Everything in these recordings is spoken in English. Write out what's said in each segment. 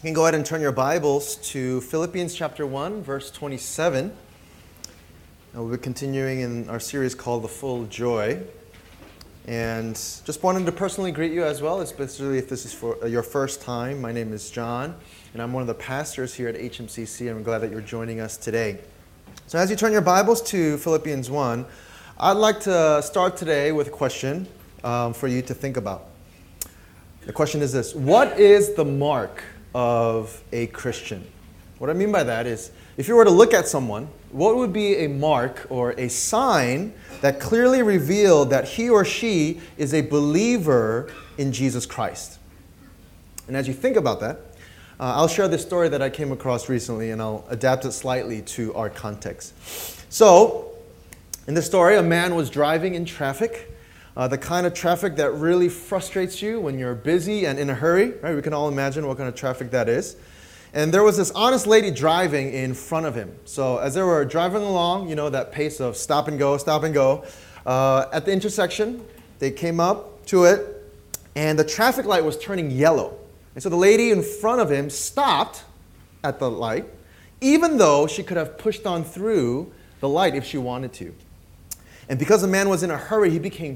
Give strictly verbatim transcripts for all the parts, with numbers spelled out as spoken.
You can go ahead and turn your Bibles to Philippians chapter one, verse twenty-seven. And we'll be continuing in our series called The Full Joy. And just wanted to personally greet you as well, especially if this is for your first time. My name is John, and I'm one of the pastors here at H M C C, and I'm glad that you're joining us today. So as you turn your Bibles to Philippians one, I'd like to start today with a question um, for you to think about. The question is this: what is the mark of a Christian? What I mean by that is, if you were to look at someone, what would be a mark or a sign that clearly revealed that he or she is a believer in Jesus Christ? And as you think about that, uh, I'll share this story that I came across recently, and I'll adapt it slightly to our context. So, in this story, a man was driving in traffic. Uh, the kind of traffic that really frustrates you when you're busy and in a hurry, right? We can all imagine what kind of traffic that is. And there was this honest lady driving in front of him. So as they were driving along, you know, that pace of stop and go, stop and go, uh, at the intersection, they came up to it, and the traffic light was turning yellow. And so the lady in front of him stopped at the light, even though she could have pushed on through the light if she wanted to. And because the man was in a hurry, he became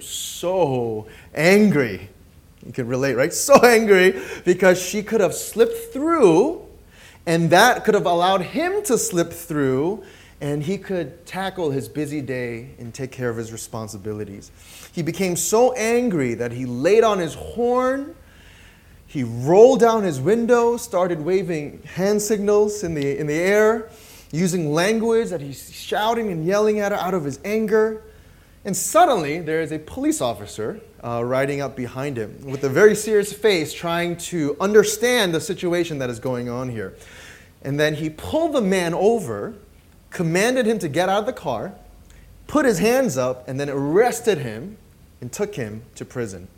so angry. You can relate, right? So angry because she could have slipped through, and that could have allowed him to slip through, and he could tackle his busy day and take care of his responsibilities. He became so angry that he laid on his horn, he rolled down his window, started waving hand signals in the, in the air, using language that he's shouting and yelling at her out of his anger. And suddenly, there is a police officer uh, riding up behind him with a very serious face, trying to understand the situation that is going on here. And then he pulled the man over, commanded him to get out of the car, put his hands up, and then arrested him and took him to prison.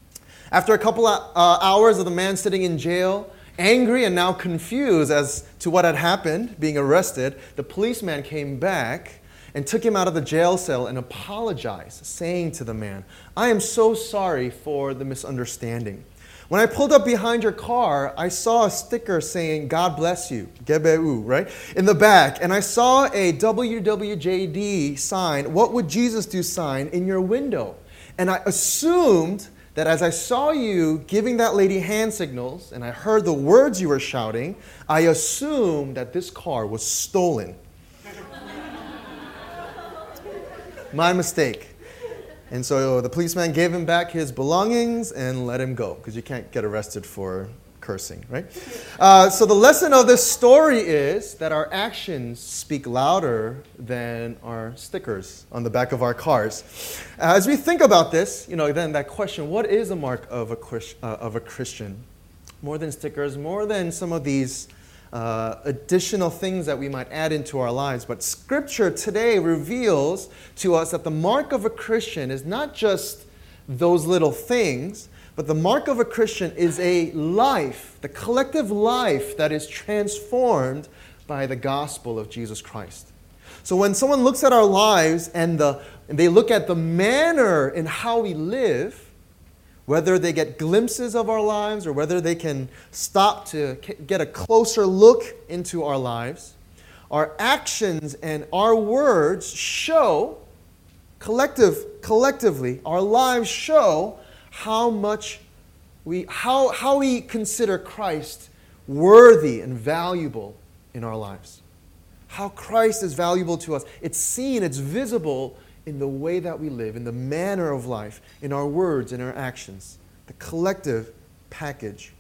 After a couple of uh, hours of the man sitting in jail, angry and now confused as to what had happened, being arrested, the policeman came back and took him out of the jail cell and apologized, saying to the man, "I am so sorry for the misunderstanding. When I pulled up behind your car, I saw a sticker saying, 'God bless you,' Gebeu, right, in the back. And I saw a W W J D sign, 'What would Jesus do?' sign in your window. And I assumed that as I saw you giving that lady hand signals and I heard the words you were shouting, I assumed that this car was stolen. My mistake.' And so the policeman gave him back his belongings and let him go, because you can't get arrested for cursing, right? Uh, so the lesson of this story is that our actions speak louder than our stickers on the back of our cars. Uh, as we think about this, you know, then that question, what is the mark of a, uh, of a Christian? More than stickers, more than some of these Uh, additional things that we might add into our lives. But Scripture today reveals to us that the mark of a Christian is not just those little things, but the mark of a Christian is a life, the collective life that is transformed by the gospel of Jesus Christ. So when someone looks at our lives and, the, and they look at the manner in how we live, whether they get glimpses of our lives or whether they can stop to get a closer look into our lives, our actions and our words show, collective, collectively, our lives show how much we, how, how we consider Christ worthy and valuable in our lives. How Christ is valuable to us. It's seen, it's visible in the way that we live, in the manner of life, in our words, in our actions, the collective package.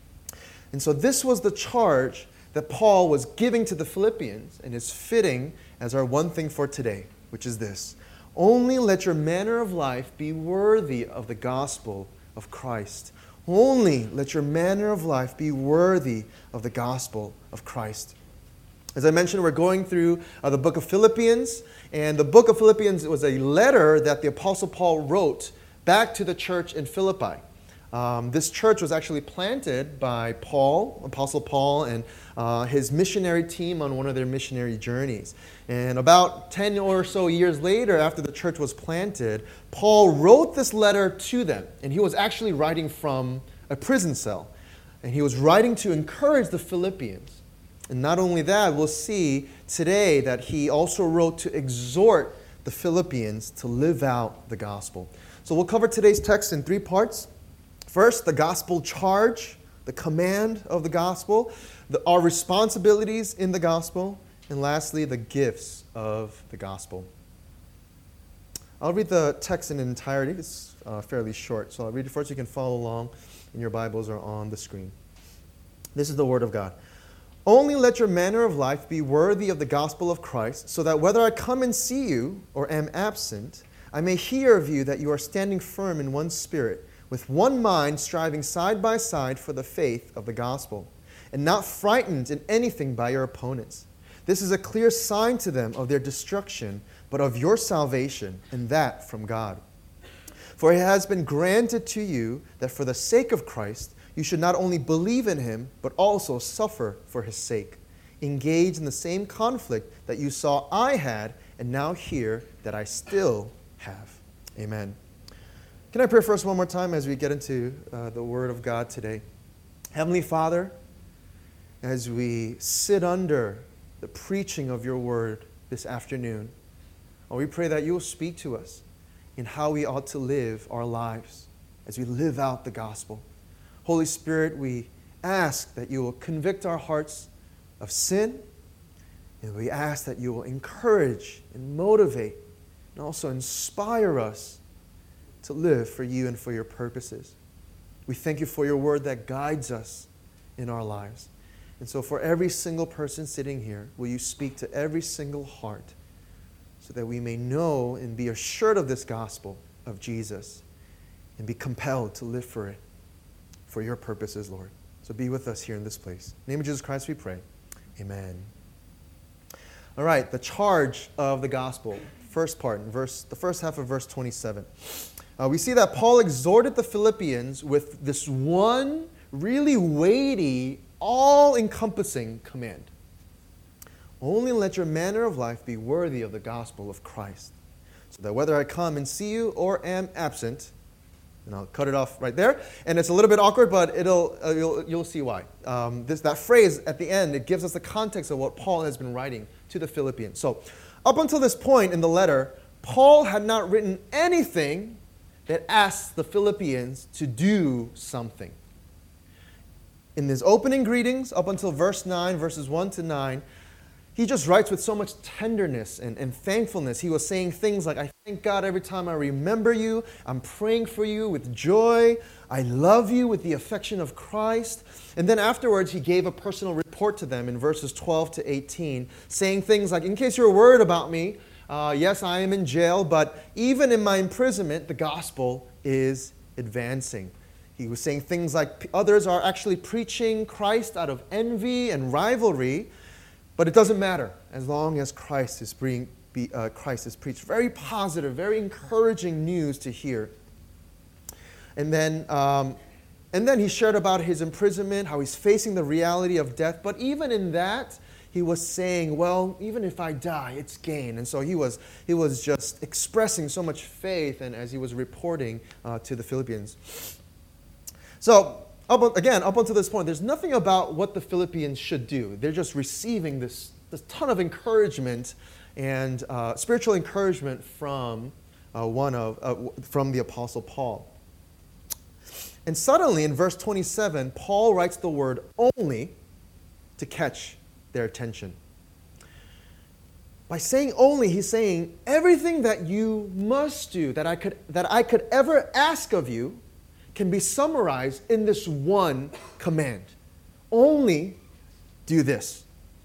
And so this was the charge that Paul was giving to the Philippians, and is fitting as our one thing for today, which is this: only let your manner of life be worthy of the gospel of Christ. Only let your manner of life be worthy of the gospel of Christ. As I mentioned, we're going through uh, the book of Philippians, and the book of Philippians was a letter that the Apostle Paul wrote back to the church in Philippi. Um, this church was actually planted by Paul, Apostle Paul, and uh, his missionary team on one of their missionary journeys. And about ten or so years later, after the church was planted, Paul wrote this letter to them, and he was actually writing from a prison cell. And he was writing to encourage the Philippians. And not only that, we'll see today that he also wrote to exhort the Philippians to live out the gospel. So we'll cover today's text in three parts. First, the gospel charge, the command of the gospel, the, our responsibilities in the gospel, and lastly, the gifts of the gospel. I'll read the text in entirety. It's uh, fairly short, so I'll read it first. You can follow along in your Bibles or on the screen. This is the word of God. Only let your manner of life be worthy of the gospel of Christ, so that whether I come and see you or am absent, I may hear of you that you are standing firm in one spirit, with one mind striving side by side for the faith of the gospel, and not frightened in anything by your opponents. This is a clear sign to them of their destruction, but of your salvation, and that from God. For it has been granted to you that for the sake of Christ, you should not only believe in him, but also suffer for his sake. Engage in the same conflict that you saw I had, and now hear that I still have. Amen. Can I pray first one more time as we get into uh, the Word of God today? Heavenly Father, as we sit under the preaching of your Word this afternoon, we pray that you will speak to us in how we ought to live our lives as we live out the gospel. Holy Spirit, we ask that you will convict our hearts of sin, and we ask that you will encourage and motivate and also inspire us to live for you and for your purposes. We thank you for your word that guides us in our lives. And so for every single person sitting here, will you speak to every single heart so that we may know and be assured of this gospel of Jesus and be compelled to live for it, for your purposes, Lord. So be with us here in this place. In the name of Jesus Christ we pray. Amen. All right, the charge of the gospel. First part, in verse, the first half of verse twenty-seven. Uh, we see that Paul exhorted the Philippians with this one really weighty, all-encompassing command. Only let your manner of life be worthy of the gospel of Christ, so that whether I come and see you or am absent, and I'll cut it off right there, and it's a little bit awkward, but it'll uh, you'll, you'll see why. Um, this that phrase at the end, it gives us the context of what Paul has been writing to the Philippians. So, up until this point in the letter, Paul had not written anything that asks the Philippians to do something. In his opening greetings, up until verse nine, verses one to nine, he just writes with so much tenderness and, and thankfulness. He was saying things like, I thank God every time I remember you. I'm praying for you with joy. I love you with the affection of Christ. And then afterwards, he gave a personal report to them in verses twelve to eighteen, saying things like, in case you're worried about me, Uh, yes, I am in jail, but even in my imprisonment, the gospel is advancing. He was saying things like others are actually preaching Christ out of envy and rivalry, but it doesn't matter as long as Christ is being be, uh, Christ is preached. Very positive, very encouraging news to hear. And then, um, and then he shared about his imprisonment, how he's facing the reality of death. But even in that, he was saying, well, even if I die, it's gain. And so he was he was just expressing so much faith, and as he was reporting uh, to the Philippians. So, up, again, up until this point, there's nothing about what the Philippians should do. They're just receiving this, this ton of encouragement and uh, spiritual encouragement from uh, one of uh, from the Apostle Paul. And suddenly, in verse twenty-seven, Paul writes the word only to catch their attention. By saying only, he's saying everything that you must do, that I could that I could ever ask of you, can be summarized in this one command. Only do this.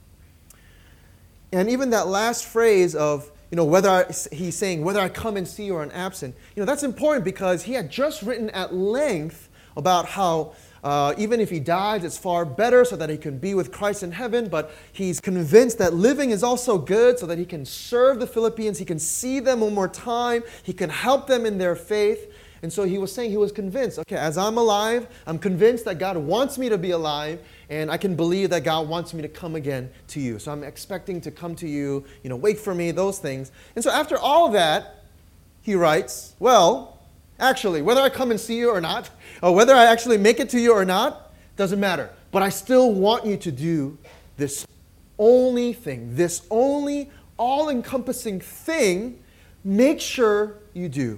And even that last phrase of, you know, whether I, he's saying whether I come and see you or am absent, you know, that's important because he had just written at length about how Uh, even if he dies, it's far better so that he can be with Christ in heaven. But he's convinced that living is also good so that he can serve the Philippians. He can see them one more time. He can help them in their faith. And so he was saying he was convinced, okay, as I'm alive, I'm convinced that God wants me to be alive. And I can believe that God wants me to come again to you. So I'm expecting to come to you, you know, wait for me, those things. And so after all that, he writes, well, actually, whether I come and see you or not, or whether I actually make it to you or not, Doesn't matter. But I still want you to do this only thing, this only all-encompassing thing. Make sure you do.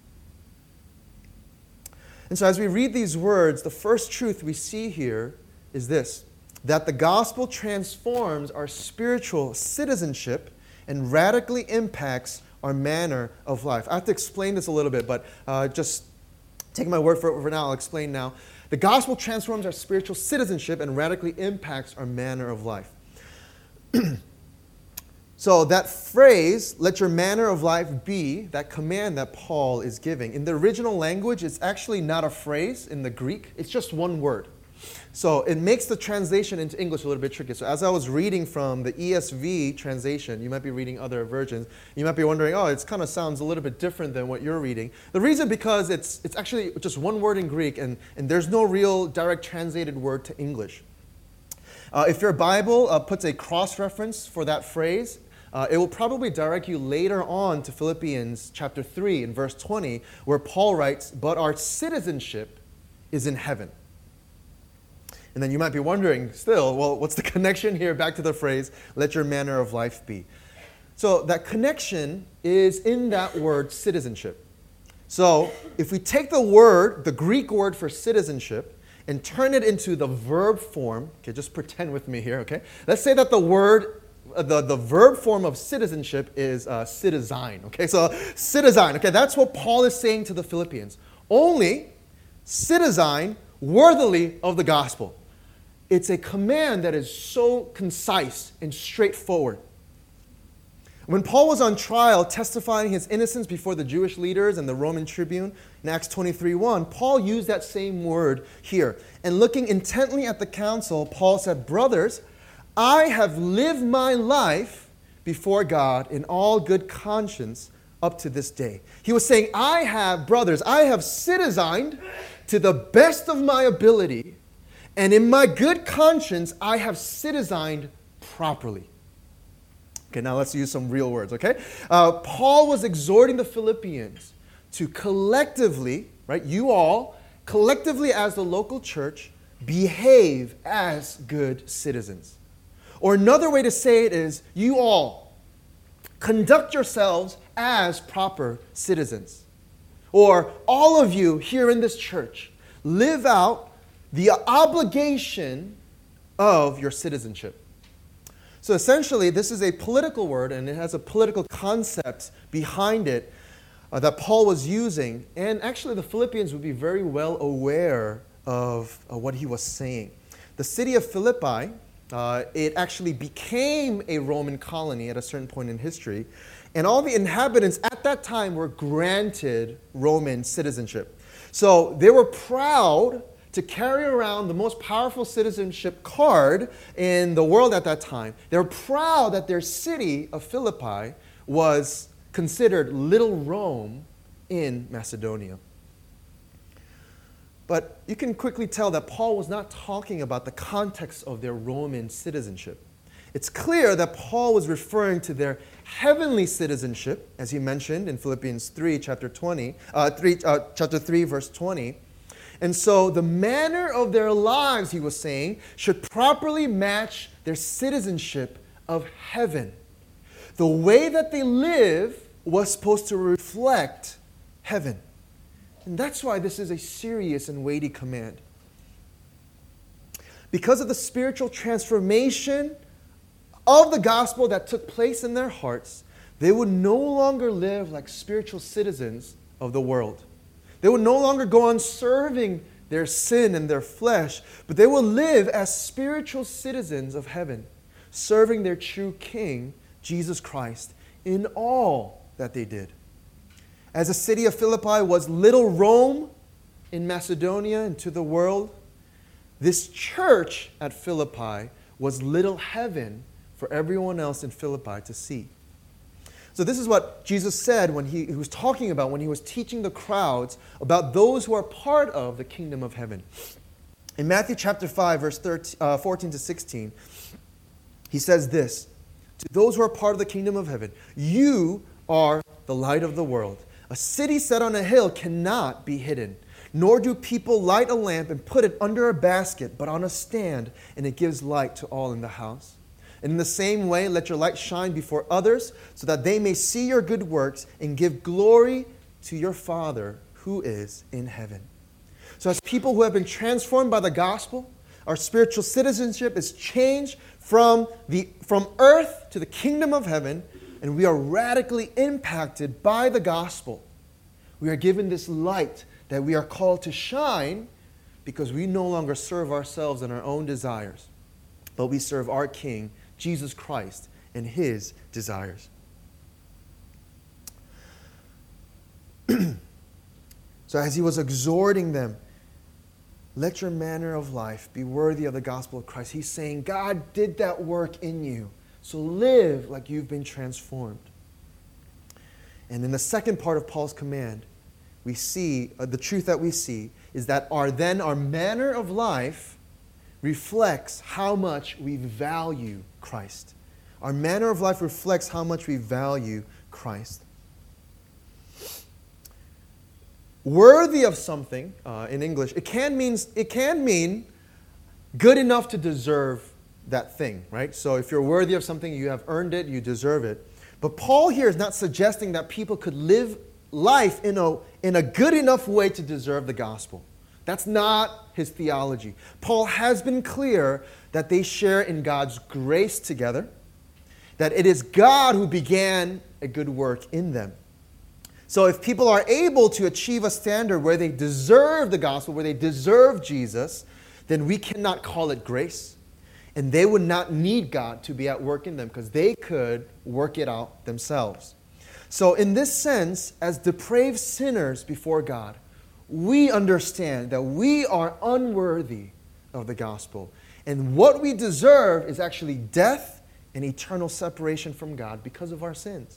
And so as we read these words, the first truth we see here is this, that the gospel transforms our spiritual citizenship and radically impacts our manner of life. I have to explain this a little bit, but uh, just take my word for it for now. I'll explain now. The gospel transforms our spiritual citizenship and radically impacts our manner of life. So that phrase, let your manner of life be, that command that Paul is giving, in the original language, it's actually not a phrase in the Greek. It's just one word. So it makes the translation into English a little bit tricky. So as I was reading from the E S V translation, you might be reading other versions, you might be wondering, oh, it kind of sounds a little bit different than what you're reading. The reason because it's it's actually just one word in Greek, and, and there's no real direct translated word to English. Uh, if your Bible uh, puts a cross-reference for that phrase, uh, it will probably direct you later on to Philippians chapter three and verse twenty, where Paul writes, but our citizenship is in heaven. And then you might be wondering still, well, what's the connection here back to the phrase, let your manner of life be? So that connection is in that word citizenship. So if we take the word, the Greek word for citizenship, and turn it into the verb form, okay, just pretend with me here, okay? Let's say that the word, uh, the, the verb form of citizenship is uh, citizen, okay? So citizen, okay, that's what Paul is saying to the Philippians. Only citizen worthily of the gospel. It's a command that is so concise and straightforward. When Paul was on trial testifying his innocence before the Jewish leaders and the Roman tribune in Acts twenty-three one, Paul used that same word here. And looking intently at the council, Paul said, brothers, I have lived my life before God in all good conscience up to this day. He was saying, I have, brothers, I have citizened to the best of my ability, and in my good conscience, I have citizened properly. Okay, now let's use some real words, okay? Uh, Paul was exhorting the Philippians to collectively, right, you all, collectively as the local church, behave as good citizens. Or another way to say it is, you all, conduct yourselves as proper citizens. Or all of you here in this church, live out the obligation of your citizenship. So essentially, this is a political word, and it has a political concept behind it uh, that Paul was using. And actually, the Philippians would be very well aware of uh, what he was saying. The city of Philippi, uh, it actually became a Roman colony at a certain point in history. And all the inhabitants at that time were granted Roman citizenship. So they were proud to carry around the most powerful citizenship card in the world at that time. They were proud that their city of Philippi was considered Little Rome in Macedonia. But you can quickly tell that Paul was not talking about the context of their Roman citizenship. It's clear that Paul was referring to their heavenly citizenship, as he mentioned in Philippians three, chapter twenty, uh, three, uh, chapter three, verse twenty. And so the manner of their lives, he was saying, should properly match their citizenship of heaven. The way that they live was supposed to reflect heaven. And that's why this is a serious and weighty command. Because of the spiritual transformation of the gospel that took place in their hearts, they would no longer live like spiritual citizens of the world. They would no longer go on serving their sin and their flesh, but they will live as spiritual citizens of heaven, serving their true King, Jesus Christ, in all that they did. As the city of Philippi was little Rome in Macedonia and to the world, this church at Philippi was little heaven for everyone else in Philippi to see. So this is what Jesus said when he, he was talking about when he was teaching the crowds about those who are part of the kingdom of heaven. In Matthew chapter five, verse thirteen, uh, fourteen to sixteen, he says this, to those who are part of the kingdom of heaven, you are the light of the world. A city set on a hill cannot be hidden. Nor do people light a lamp and put it under a basket, but on a stand, and it gives light to all in the house. And in the same way, let your light shine before others, so that they may see your good works and give glory to your Father who is in heaven. So as people who have been transformed by the gospel, our spiritual citizenship is changed from, the, from earth to the kingdom of heaven, and we are radically impacted by the gospel. We are given this light that we are called to shine because we no longer serve ourselves and our own desires, but we serve our King, Jesus Christ, and His desires. So as He was exhorting them, let your manner of life be worthy of the gospel of Christ. He's saying, God did that work in you, so live like you've been transformed. And in the second part of Paul's command, we see, uh, the truth that we see is that our then our manner of life reflects how much we value Christ. Our manner of life reflects how much we value Christ. Worthy of something, uh, in English, it can mean it can mean good enough to deserve that thing, right? So if you're worthy of something, you have earned it, you deserve it. But Paul here is not suggesting that people could live life in a, in a good enough way to deserve the gospel. That's not his theology. Paul has been clear that they share in God's grace together, that it is God who began a good work in them. So if people are able to achieve a standard where they deserve the gospel, where they deserve Jesus, then we cannot call it grace. And they would not need God to be at work in them because they could work it out themselves. So in this sense, as depraved sinners before God, we understand that we are unworthy of the gospel. And what we deserve is actually death and eternal separation from God because of our sins.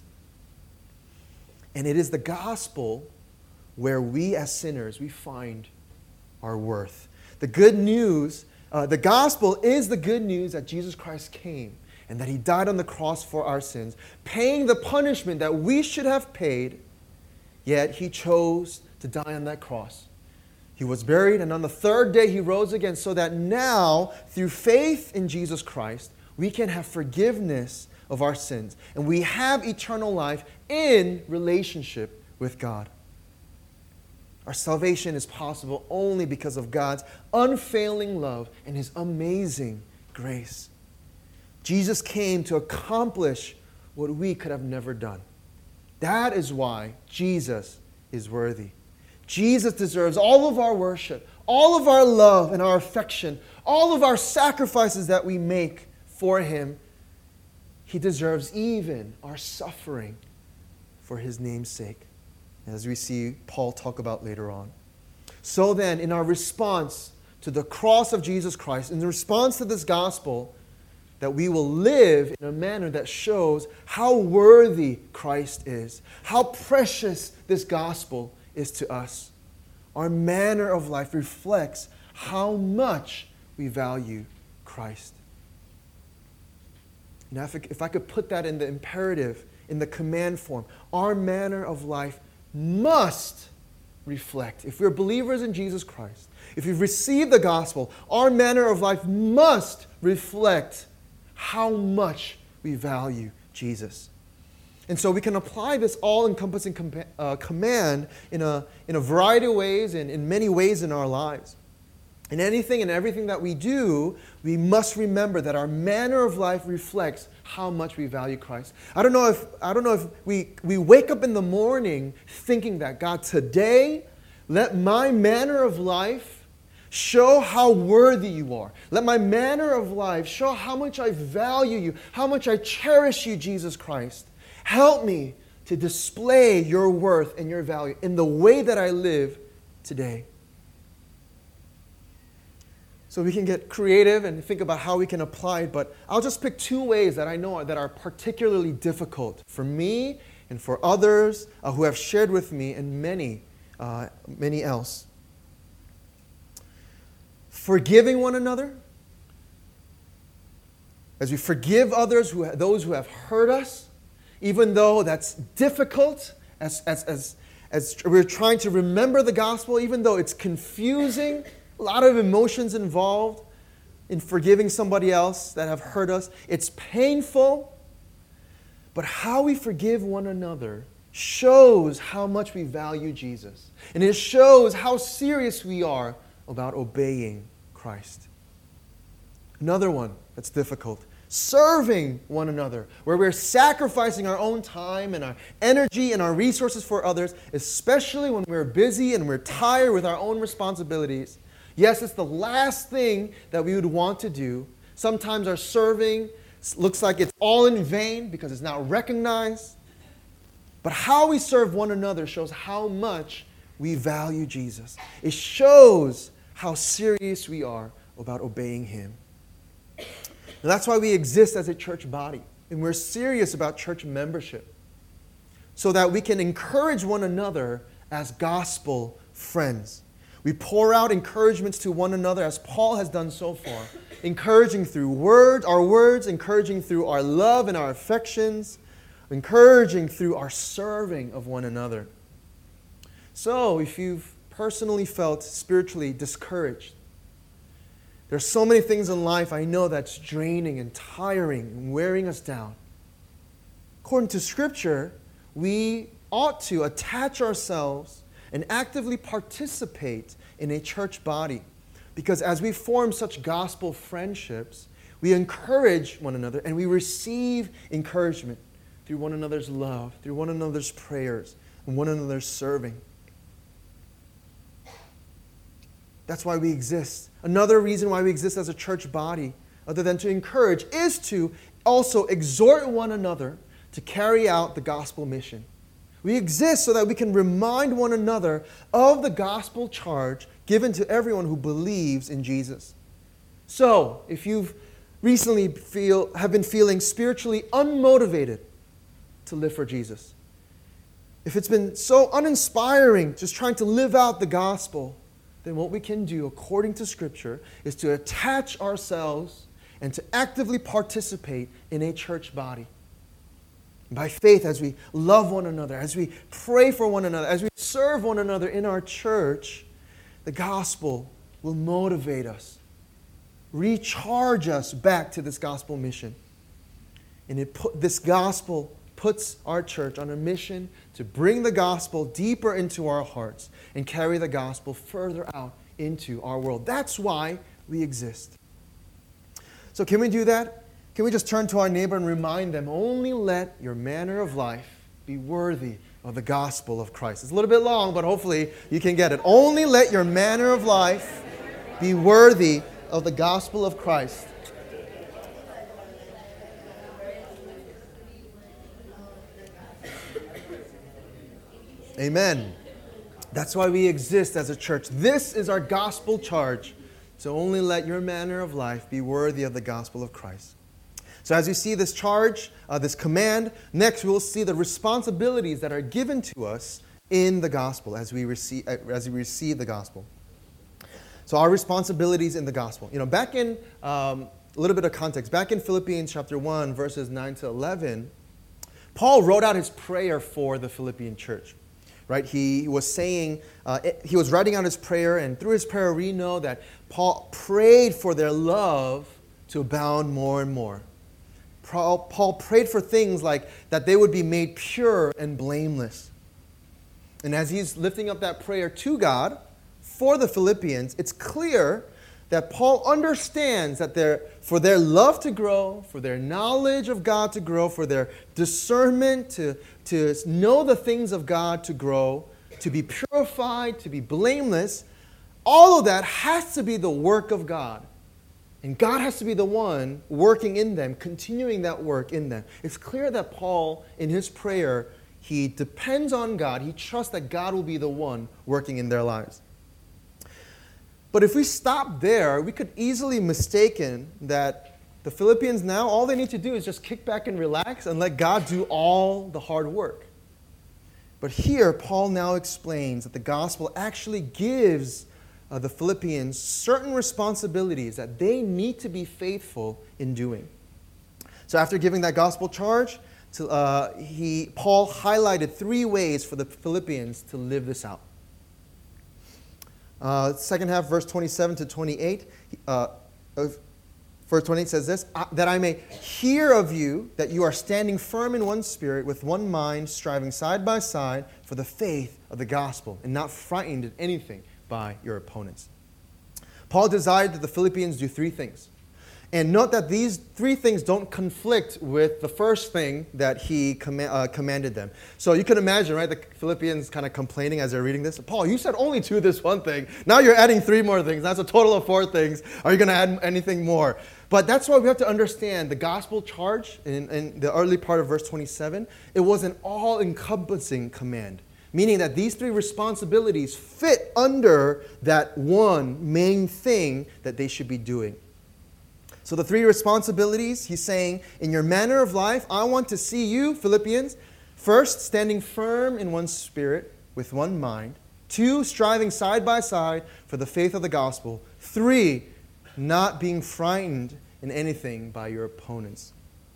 And it is the gospel where we as sinners, we find our worth. The good news, uh, the gospel is the good news that Jesus Christ came and that He died on the cross for our sins, paying the punishment that we should have paid, yet He chose to die on that cross. He was buried, and on the third day He rose again, so that now, through faith in Jesus Christ, we can have forgiveness of our sins. And we have eternal life in relationship with God. Our salvation is possible only because of God's unfailing love and His amazing grace. Jesus came to accomplish what we could have never done. That is why Jesus is worthy. Jesus deserves all of our worship, all of our love and our affection, all of our sacrifices that we make for Him. He deserves even our suffering for His name's sake, as we see Paul talk about later on. So then, in our response to the cross of Jesus Christ, in response to this gospel, that we will live in a manner that shows how worthy Christ is, how precious this gospel is to us. Our manner of life reflects how much we value Christ. Now, if, if I could put that in the imperative, in the command form, our manner of life must reflect. If we're believers in Jesus Christ, if we've received the gospel, our manner of life must reflect how much we value Jesus. And so we can apply this all-encompassing com- uh, command in a, in a variety of ways and in many ways in our lives. In anything and everything that we do, we must remember that our manner of life reflects how much we value Christ. I don't know if I don't know if we, we wake up in the morning thinking that, God, today, let my manner of life show how worthy you are. Let my manner of life show how much I value you, how much I cherish you, Jesus Christ. Help me to display your worth and your value in the way that I live today. So we can get creative and think about how we can apply it, but I'll just pick two ways that I know that are particularly difficult for me and for others uh, who have shared with me and many, uh, many else. Forgiving one another, as we forgive others, who those who have hurt us, even though that's difficult, as, as, as, as we're trying to remember the gospel, even though it's confusing, a lot of emotions involved in forgiving somebody else that have hurt us. It's painful, but how we forgive one another shows how much we value Jesus. And it shows how serious we are about obeying Christ. Another one that's difficult, serving one another, where we're sacrificing our own time and our energy and our resources for others, especially when we're busy and we're tired with our own responsibilities. Yes, it's the last thing that we would want to do. Sometimes our serving looks like it's all in vain because it's not recognized. But how we serve one another shows how much we value Jesus. It shows how serious we are about obeying Him. And that's why we exist as a church body. And we're serious about church membership, so that we can encourage one another as gospel friends. We pour out encouragements to one another as Paul has done so far. Encouraging through words, our words, encouraging through our love and our affections, encouraging through our serving of one another. So, if you've personally felt spiritually discouraged, there's so many things in life I know that's draining and tiring and wearing us down. According to Scripture, we ought to attach ourselves and actively participate in a church body. Because as we form such gospel friendships, we encourage one another and we receive encouragement through one another's love, through one another's prayers, and one another's serving. That's why we exist. Another reason why we exist as a church body, other than to encourage, is to also exhort one another to carry out the gospel mission. We exist so that we can remind one another of the gospel charge given to everyone who believes in Jesus. So, if you've recently feel have been feeling spiritually unmotivated to live for Jesus, if it's been so uninspiring just trying to live out the gospel, then what we can do according to Scripture is to attach ourselves and to actively participate in a church body. By faith, as we love one another, as we pray for one another, as we serve one another in our church, the gospel will motivate us, recharge us back to this gospel mission. And it put, this gospel puts our church on a mission to bring the gospel deeper into our hearts and carry the gospel further out into our world. That's why we exist. So can we do that? Can we just turn to our neighbor and remind them, only let your manner of life be worthy of the gospel of Christ. It's a little bit long, but hopefully you can get it. Only let your manner of life be worthy of the gospel of Christ. Amen. That's why we exist as a church. This is our gospel charge. So only let your manner of life be worthy of the gospel of Christ. So as you see this charge, uh, this command, next we'll see the responsibilities that are given to us in the gospel as we receive as we receive the gospel. So our responsibilities in the gospel. You know, back in um, a little bit of context, back in Philippians chapter one, verses nine to eleven, Paul wrote out his prayer for the Philippian church. Right? He was saying, uh, he was writing out his prayer, and through his prayer we know that Paul prayed for their love to abound more and more. Paul, Paul prayed for things like that they would be made pure and blameless. And as he's lifting up that prayer to God for the Philippians, it's clear that Paul understands that their, for their love to grow, for their knowledge of God to grow, for their discernment to, to know the things of God to grow, to be purified, to be blameless, all of that has to be the work of God. And God has to be the one working in them, continuing that work in them. It's clear that Paul, in his prayer, he depends on God. He trusts that God will be the one working in their lives. But if we stop there, we could easily mistaken that the Philippians now, all they need to do is just kick back and relax and let God do all the hard work. But here, Paul now explains that the gospel actually gives uh, the Philippians certain responsibilities that they need to be faithful in doing. So after giving that gospel charge, to, uh, he, Paul highlighted three ways for the Philippians to live this out. Uh, second half, verse twenty-seven to twenty-eight. Uh, verse twenty-eight says this, that I may hear of you that you are standing firm in one spirit, with one mind, striving side by side for the faith of the gospel, and not frightened at anything by your opponents. Paul desired that the Philippians do three things. And note that these three things don't conflict with the first thing that he com- uh, commanded them. So you can imagine, right, the Philippians kind of complaining as they're reading this. Paul, you said only do this one thing. Now you're adding three more things. That's a total of four things. Are you going to add anything more? But that's why we have to understand the gospel charge in, in the early part of verse twenty-seven. It was an all-encompassing command, meaning that these three responsibilities fit under that one main thing that they should be doing. So the three responsibilities, he's saying, in your manner of life, I want to see you, Philippians, first, standing firm in one spirit, with one mind. Two, striving side by side for the faith of the gospel. Three, not being frightened in anything by your opponents.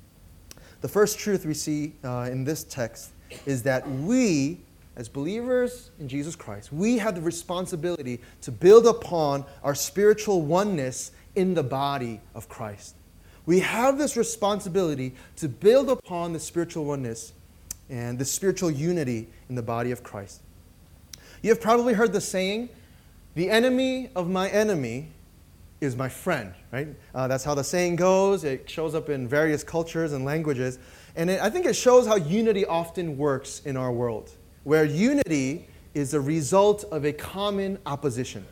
The first truth we see uh, in this text is that we, as believers in Jesus Christ, we have the responsibility to build upon our spiritual oneness in the body of Christ. We have this responsibility to build upon the spiritual oneness and the spiritual unity in the body of Christ. You have probably heard the saying, the enemy of my enemy is my friend, right? Uh, that's how the saying goes. It shows up in various cultures and languages. And it, I think it shows how unity often works in our world, where unity is a result of a common opposition.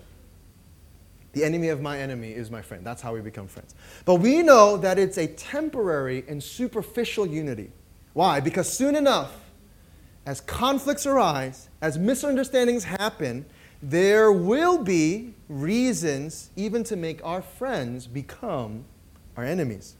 The enemy of my enemy is my friend. That's how we become friends. But we know that it's a temporary and superficial unity. Why? Because soon enough, as conflicts arise, as misunderstandings happen, there will be reasons even to make our friends become our enemies.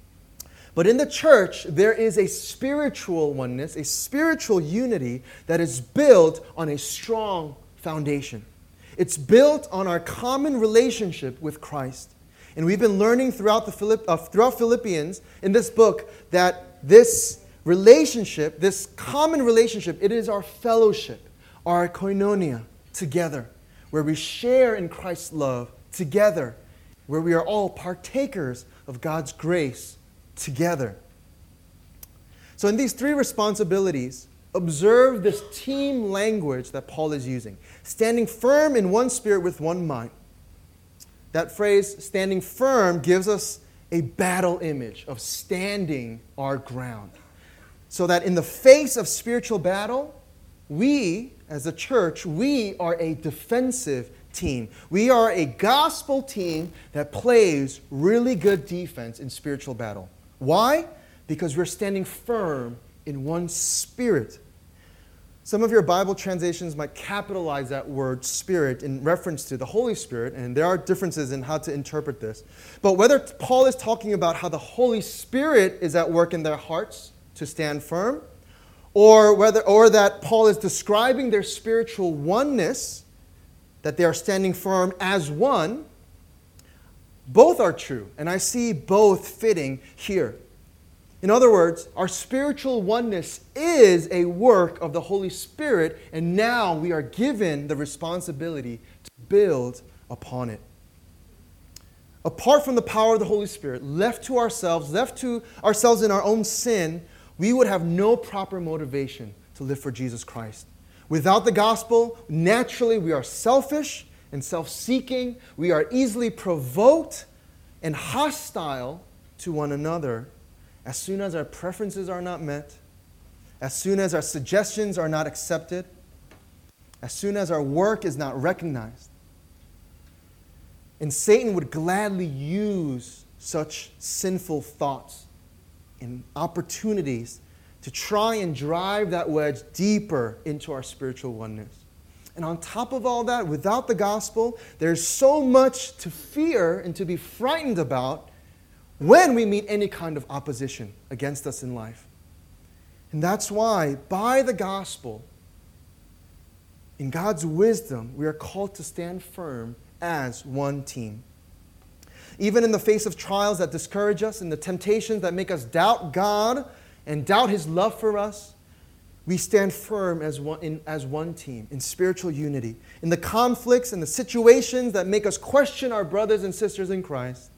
But in the church, there is a spiritual oneness, a spiritual unity that is built on a strong foundation. It's built on our common relationship with Christ. And we've been learning throughout the Philipp, uh, throughout Philippians in this book that this relationship, this common relationship, it is our fellowship, our koinonia together, where we share in Christ's love together, where we are all partakers of God's grace together. So in these three responsibilities, observe this team language that Paul is using. Standing firm in one spirit with one mind. That phrase, standing firm, gives us a battle image of standing our ground. So that in the face of spiritual battle, we, as a church, we are a defensive team. We are a gospel team that plays really good defense in spiritual battle. Why? Because we're standing firm in one spirit. Some of your Bible translations might capitalize that word spirit in reference to the Holy Spirit, and there are differences in how to interpret this. But whether Paul is talking about how the Holy Spirit is at work in their hearts to stand firm, or whether or that Paul is describing their spiritual oneness, that they are standing firm as one, both are true, and I see both fitting here. In other words, our spiritual oneness is a work of the Holy Spirit, and now we are given the responsibility to build upon it. Apart from the power of the Holy Spirit, left to ourselves, left to ourselves in our own sin, we would have no proper motivation to live for Jesus Christ. Without the gospel, naturally we are selfish and self-seeking. We are easily provoked and hostile to one another. As soon as our preferences are not met, as soon as our suggestions are not accepted, as soon as our work is not recognized. And Satan would gladly use such sinful thoughts and opportunities to try and drive that wedge deeper into our spiritual oneness. And on top of all that, without the gospel, there's so much to fear and to be frightened about when we meet any kind of opposition against us in life. And that's why, by the gospel, in God's wisdom, we are called to stand firm as one team. Even in the face of trials that discourage us and the temptations that make us doubt God and doubt His love for us, we stand firm as one, in, as one team, in spiritual unity. In the conflicts and the situations that make us question our brothers and sisters in Christ,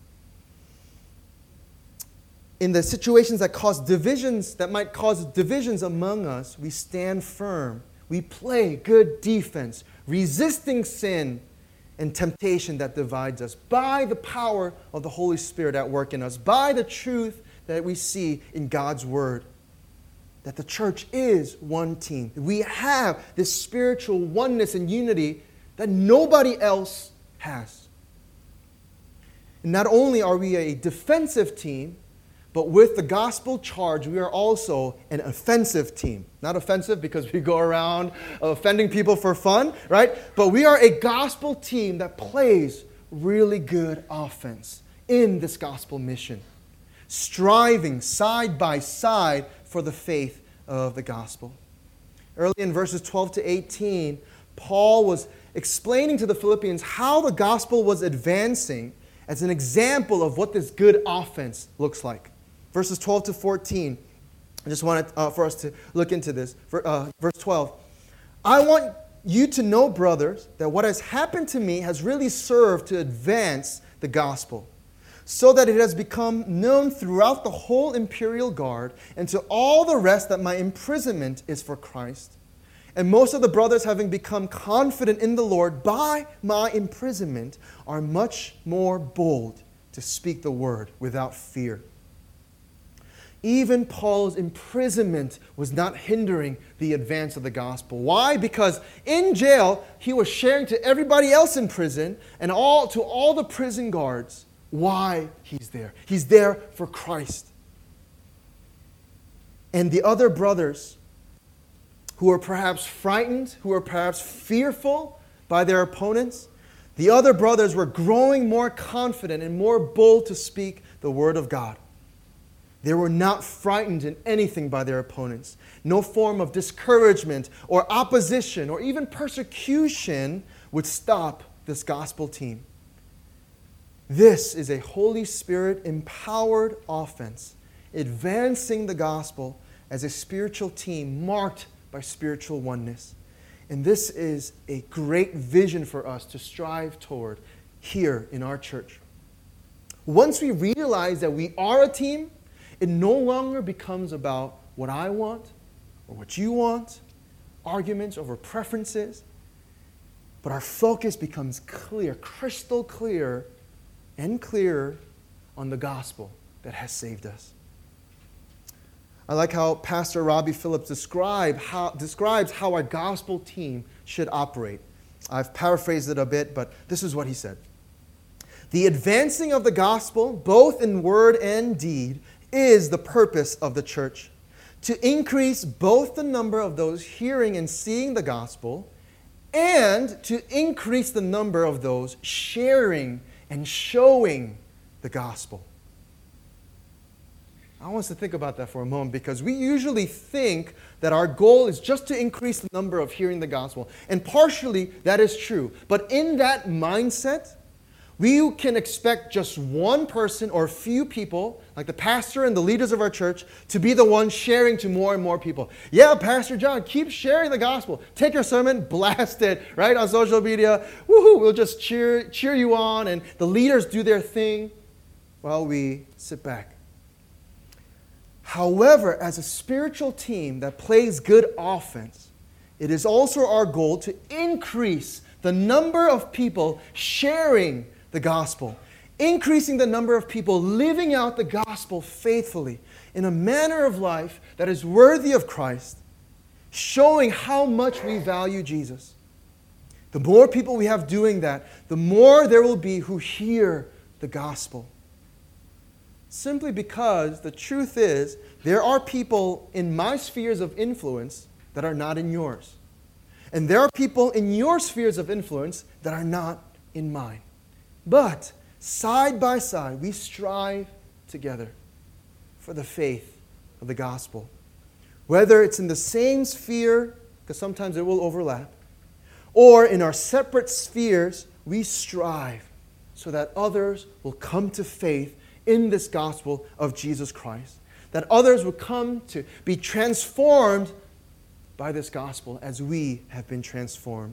in the situations that cause divisions, that might cause divisions among us, we stand firm. We play good defense, resisting sin and temptation that divides us by the power of the Holy Spirit at work in us, by the truth that we see in God's Word. That the church is one team. We have this spiritual oneness and unity that nobody else has. And not only are we a defensive team, but with the gospel charge, we are also an offensive team. Not offensive because we go around offending people for fun, right? But we are a gospel team that plays really good offense in this gospel mission, striving side by side for the faith of the gospel. Early in verses twelve to eighteen, Paul was explaining to the Philippians how the gospel was advancing as an example of what this good offense looks like. Verses twelve to fourteen, I just wanted uh, for us to look into this. For, uh, verse twelve, I want you to know, brothers, that what has happened to me has really served to advance the gospel, so that it has become known throughout the whole imperial guard and to all the rest that my imprisonment is for Christ. And most of the brothers, having become confident in the Lord by my imprisonment, are much more bold to speak the word without fear. Even Paul's imprisonment was not hindering the advance of the gospel. Why? Because in jail, he was sharing to everybody else in prison and all to all the prison guards why he's there. He's there for Christ. And the other brothers who are perhaps frightened, who are perhaps fearful by their opponents, the other brothers were growing more confident and more bold to speak the word of God. They were not frightened in anything by their opponents. No form of discouragement or opposition or even persecution would stop this gospel team. This is a Holy Spirit empowered offense, advancing the gospel as a spiritual team marked by spiritual oneness. And this is a great vision for us to strive toward here in our church. Once we realize that we are a team, it no longer becomes about what I want or what you want, arguments over preferences, but our focus becomes clear, crystal clear and clearer on the gospel that has saved us. I like how Pastor Robbie Phillips describe how, describes how our gospel team should operate. I've paraphrased it a bit, but this is what he said. The advancing of the gospel, both in word and deed, is the purpose of the church. To increase both the number of those hearing and seeing the gospel, and to increase the number of those sharing and showing the gospel. I want us to think about that for a moment, because we usually think that our goal is just to increase the number of hearing the gospel. And partially that is true. But in that mindset, we can expect just one person or a few people, like the pastor and the leaders of our church, to be the one sharing to more and more people. Yeah, Pastor John, keep sharing the gospel. Take your sermon, blast it, right, on social media. Woohoo, we'll just cheer, cheer you on, and the leaders do their thing while we sit back. However, as a spiritual team that plays good offense, it is also our goal to increase the number of people sharing the gospel, increasing the number of people living out the gospel faithfully in a manner of life that is worthy of Christ, showing how much we value Jesus. The more people we have doing that, the more there will be who hear the gospel. Simply because the truth is, there are people in my spheres of influence that are not in yours. And there are people in your spheres of influence that are not in mine. But side by side, we strive together for the faith of the gospel. Whether it's in the same sphere, because sometimes it will overlap, or in our separate spheres, we strive so that others will come to faith in this gospel of Jesus Christ. that others would come to be transformed by this gospel as we have been transformed.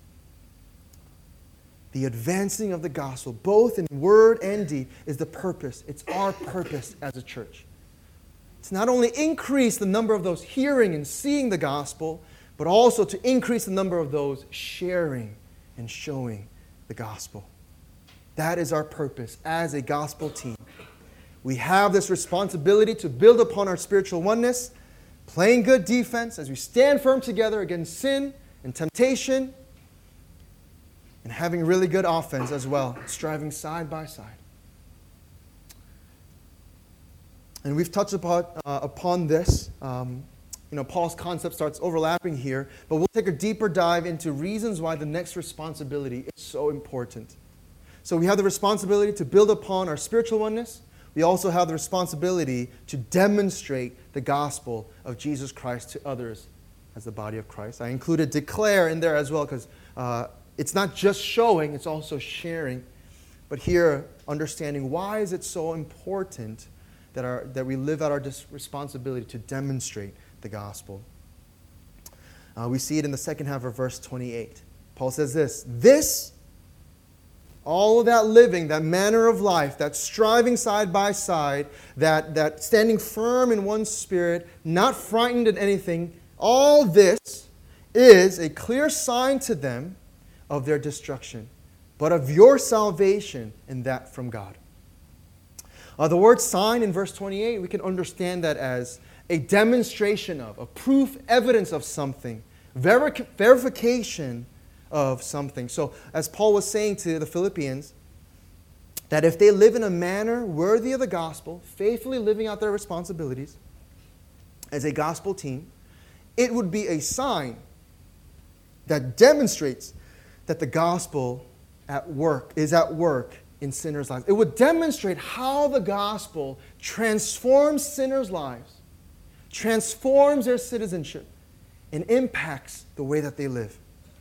The advancing of the gospel, both in word and deed, is the purpose. It's our purpose as a church. It's not only increase the number of those hearing and seeing the gospel, but also to increase the number of those sharing and showing the gospel. That is our purpose as a gospel team. We have this responsibility to build upon our spiritual oneness, playing good defense as we stand firm together against sin and temptation, and having really good offense as well, striving side by side. And we've touched upon, uh, upon this. Um, you know, Paul's concept starts overlapping here, but we'll take a deeper dive into reasons why the next responsibility is so important. So we have the responsibility to build upon our spiritual oneness. We also have the responsibility to demonstrate the gospel of Jesus Christ to others as the body of Christ. I included declare in there as well because uh, it's not just showing, it's also sharing. But here, understanding why is it so important that, our, that we live out our responsibility to demonstrate the gospel. Uh, we see it in the second half of verse twenty-eight. Paul says this, this, all of that living, that manner of life, that striving side by side, that, that standing firm in one spirit, not frightened at anything, all this is a clear sign to them of their destruction, but of your salvation, and that from God. Uh, the word sign in verse twenty-eight, we can understand that as a demonstration of, a proof, evidence of something, veri- verification of something. So as Paul was saying to the Philippians, that if they live in a manner worthy of the gospel, faithfully living out their responsibilities as a gospel team, it would be a sign that demonstrates that the gospel at work is at work in sinners' lives. It would demonstrate how the gospel transforms sinners' lives, transforms their citizenship, and impacts the way that they live.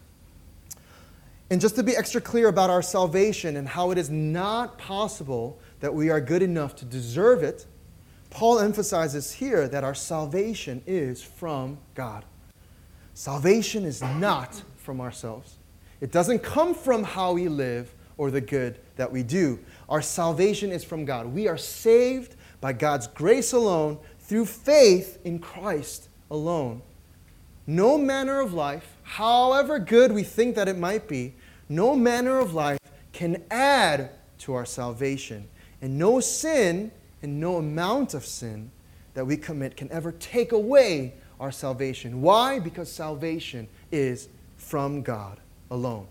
And just to be extra clear about our salvation and how it is not possible that we are good enough to deserve it, Paul emphasizes here that our salvation is from God. Salvation is not from ourselves. It doesn't come from how we live or the good that we do. Our salvation is from God. We are saved by God's grace alone through faith in Christ alone. No manner of life, however good we think that it might be, no manner of life can add to our salvation. And no sin and no amount of sin that we commit can ever take away our salvation. Why? Because salvation is from God alone.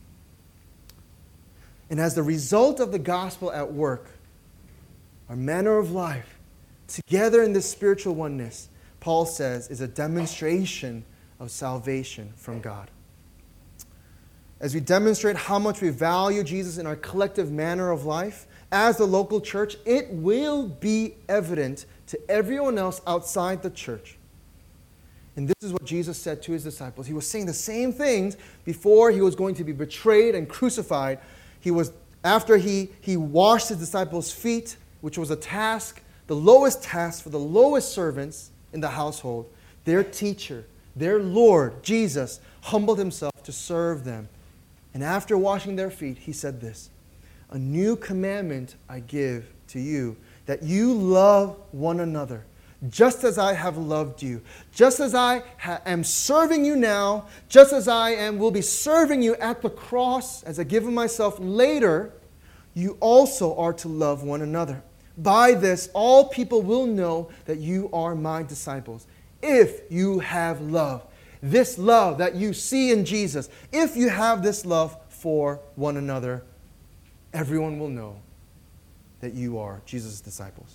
And as the result of the gospel at work, our manner of life, together in this spiritual oneness, Paul says, is a demonstration of salvation from God. As we demonstrate how much we value Jesus in our collective manner of life, as the local church, it will be evident to everyone else outside the church. And this is what Jesus said to his disciples. He was saying the same things before he was going to be betrayed and crucified. He was, after he, he washed his disciples' feet, which was a task, the lowest task for the lowest servants in the household, their teacher, their Lord, Jesus, humbled himself to serve them. And after washing their feet, he said this, "A new commandment I give to you, that you love one another, just as I have loved you. Just as I ha- am serving you now, just as I am will be serving you at the cross as I give of myself later, you also are to love one another. By this, all people will know that you are my disciples, if you have love." This love that you see in Jesus, if you have this love for one another, everyone will know that you are Jesus' disciples.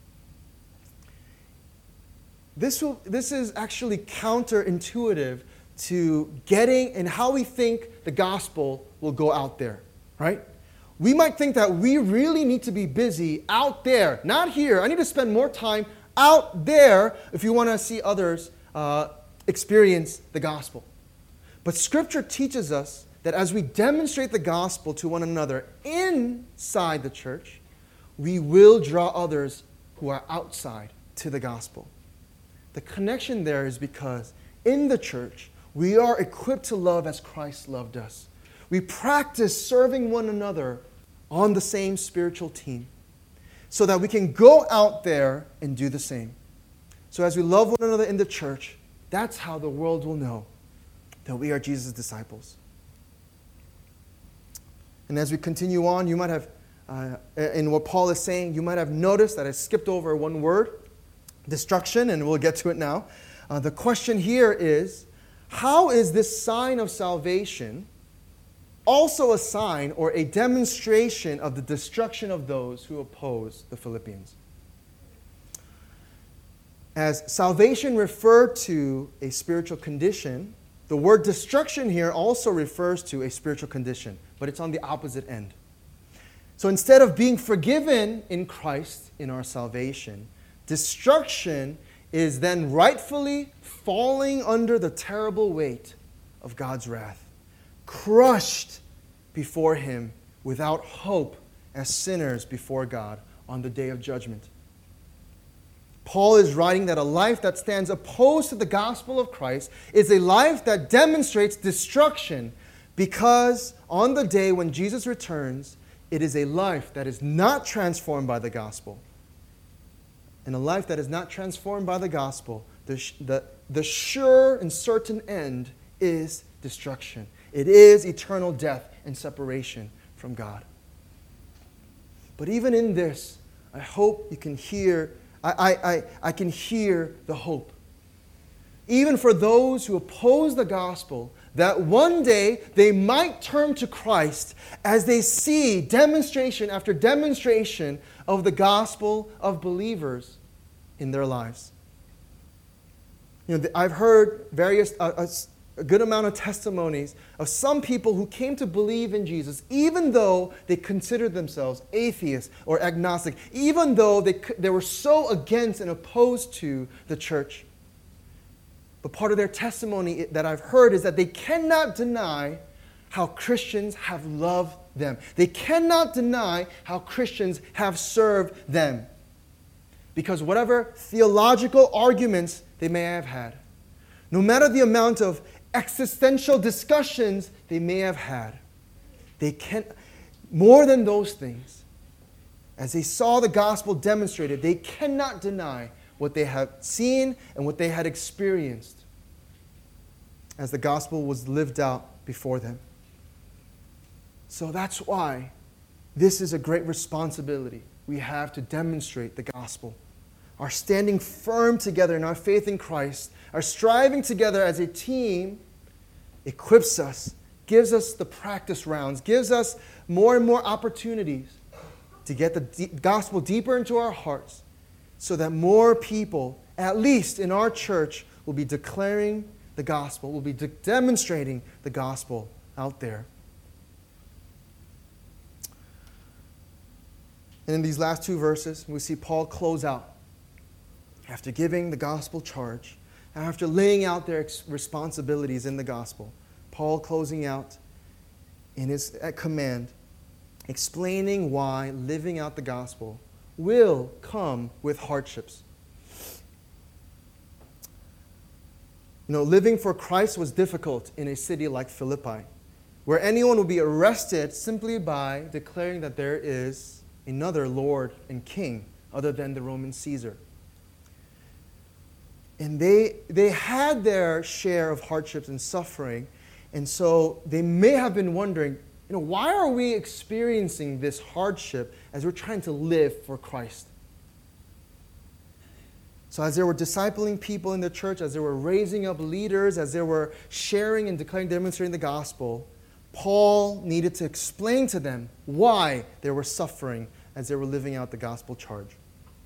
This will, this is actually counterintuitive to getting and how we think the gospel will go out there, right? We might think that we really need to be busy out there, not here. I need to spend more time out there if you want to see others uh, experience the gospel. But Scripture teaches us that as we demonstrate the gospel to one another inside the church, we will draw others who are outside to the gospel. The connection there is because in the church, we are equipped to love as Christ loved us. We practice serving one another on the same spiritual team so that we can go out there and do the same. So as we love one another in the church, that's how the world will know that we are Jesus' disciples. And as we continue on, you might have, uh, in what Paul is saying, you might have noticed that I skipped over one word, destruction, and we'll get to it now. Uh, the question here is, how is this sign of salvation also a sign or a demonstration of the destruction of those who oppose the Philippians? As salvation referred to a spiritual condition, the word destruction here also refers to a spiritual condition, but it's on the opposite end. So instead of being forgiven in Christ in our salvation, destruction is then rightfully falling under the terrible weight of God's wrath, crushed before Him without hope as sinners before God on the day of judgment. Paul is writing that a life that stands opposed to the gospel of Christ is a life that demonstrates destruction because on the day when Jesus returns, it is a life that is not transformed by the gospel. And a life that is not transformed by the gospel, the, the, the sure and certain end is destruction. It is eternal death and separation from God. But even in this, I hope you can hear I, I, I can hear the hope. Even for those who oppose the gospel, that one day they might turn to Christ as they see demonstration after demonstration of the gospel of believers in their lives. You know, I've heard various, uh, a, a good amount of testimonies of some people who came to believe in Jesus, even though they considered themselves atheists or agnostic, even though they, they were so against and opposed to the church. But part of their testimony that I've heard is that they cannot deny how Christians have loved them. They cannot deny how Christians have served them. Because whatever theological arguments they may have had, no matter the amount of existential discussions they may have had, they can, more than those things, as they saw the gospel demonstrated, they cannot deny what they have seen and what they had experienced as the gospel was lived out before them. So that's why this is a great responsibility we have to demonstrate the gospel. Our standing firm together in our faith in Christ, our striving together as a team equips us, gives us the practice rounds, gives us more and more opportunities to get the de- gospel deeper into our hearts so that more people, at least in our church, will be declaring the gospel, will be de- demonstrating the gospel out there. And in these last two verses, we see Paul close out. After giving the gospel charge, and after laying out their ex- responsibilities in the gospel, Paul closing out in his command, explaining why living out the gospel will come with hardships. You know, living for Christ was difficult in a city like Philippi, where anyone would be arrested simply by declaring that there is another Lord and King other than the Roman Caesar. And they, they had their share of hardships and suffering, and so they may have been wondering, you know, why are we experiencing this hardship as we're trying to live for Christ? So as they were discipling people in the church, as they were raising up leaders, as they were sharing and declaring, demonstrating the gospel, Paul needed to explain to them why they were suffering as they were living out the gospel charge.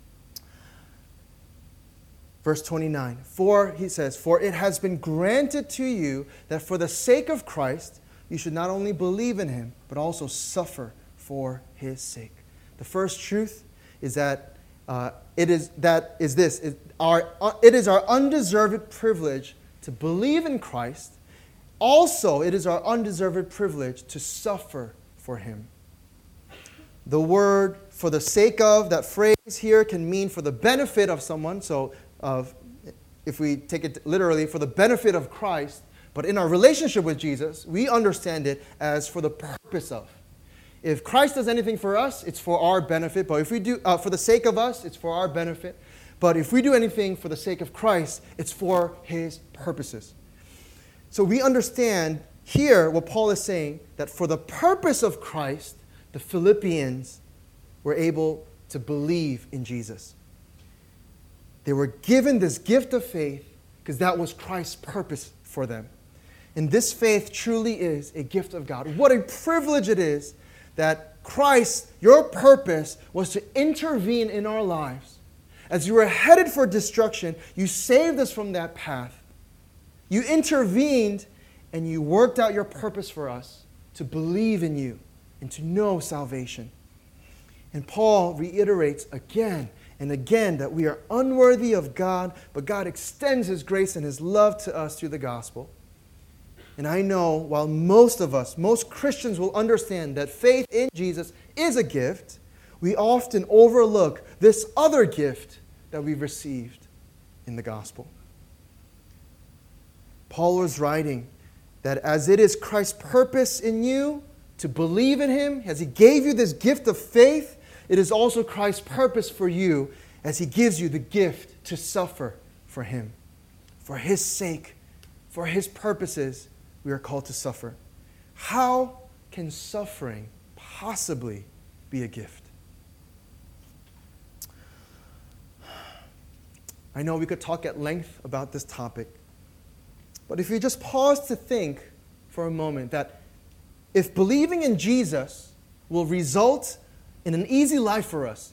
Verse twenty-nine, for, he says, for it has been granted to you that for the sake of Christ, you should not only believe in Him, but also suffer for His sake. The first truth is that uh, it is that is this: it, our, uh, it is our undeserved privilege to believe in Christ. Also, it is our undeserved privilege to suffer for Him. The word for the sake of, that phrase here can mean for the benefit of someone. So of, if we take it literally, for the benefit of Christ. But in our relationship with Jesus, we understand it as for the purpose of. If Christ does anything for us, it's for our benefit. But if we do, uh, for the sake of us, it's for our benefit. But if we do anything for the sake of Christ, it's for His purposes. So we understand here what Paul is saying, that for the purpose of Christ, the Philippians were able to believe in Jesus. They were given this gift of faith because that was Christ's purpose for them. And this faith truly is a gift of God. What a privilege it is that Christ, your purpose was to intervene in our lives. As you were headed for destruction, you saved us from that path. You intervened and you worked out your purpose for us to believe in you and to know salvation. And Paul reiterates again and again that we are unworthy of God, but God extends His grace and His love to us through the gospel. And I know while most of us, most Christians will understand that faith in Jesus is a gift, we often overlook this other gift that we've received in the gospel. Paul was writing that as it is Christ's purpose in you to believe in Him, as He gave you this gift of faith, it is also Christ's purpose for you as He gives you the gift to suffer for Him. For His sake, for His purposes, we are called to suffer. How can suffering possibly be a gift? I know we could talk at length about this topic, but if you just pause to think for a moment that if believing in Jesus will result in an easy life for us,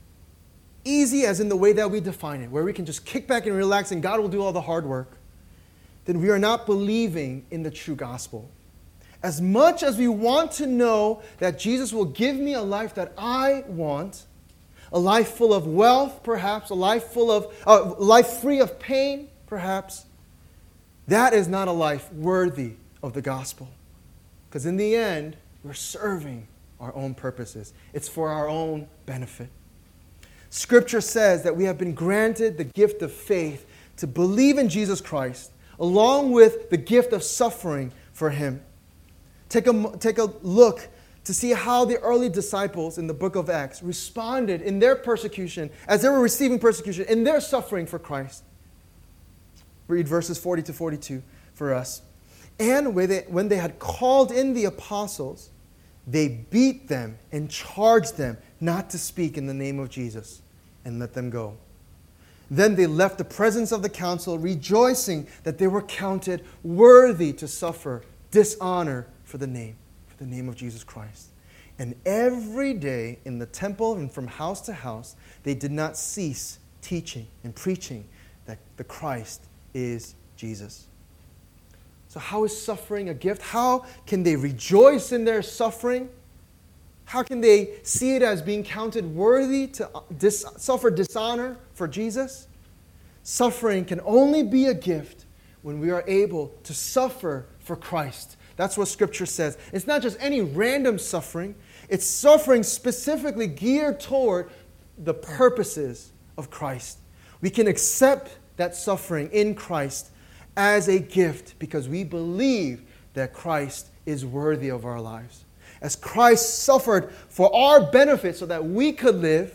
easy as in the way that we define it, where we can just kick back and relax and God will do all the hard work, then we are not believing in the true gospel. As much as we want to know that Jesus will give me a life that I want, a life full of wealth, perhaps, a life full of, uh, life free of pain, perhaps, that is not a life worthy of the gospel. Because in the end, we're serving our own purposes. It's for our own benefit. Scripture says that we have been granted the gift of faith to believe in Jesus Christ, along with the gift of suffering for Him. Take a, take a look to see how the early disciples in the book of Acts responded in their persecution, as they were receiving persecution, in their suffering for Christ. Read verses forty to forty-two for us. And when they, when they had called in the apostles, they beat them and charged them not to speak in the name of Jesus, and let them go. Then they left the presence of the council, rejoicing that they were counted worthy to suffer dishonor for the name, for the name of Jesus Christ. And every day in the temple and from house to house, they did not cease teaching and preaching that the Christ is Jesus. So how is suffering a gift? How can they rejoice in their suffering? How can they see it as being counted worthy to dis- suffer dishonor for Jesus? Suffering can only be a gift when we are able to suffer for Christ. That's what Scripture says. It's not just any random suffering. It's suffering specifically geared toward the purposes of Christ. We can accept that suffering in Christ as a gift because we believe that Christ is worthy of our lives. As Christ suffered for our benefit so that we could live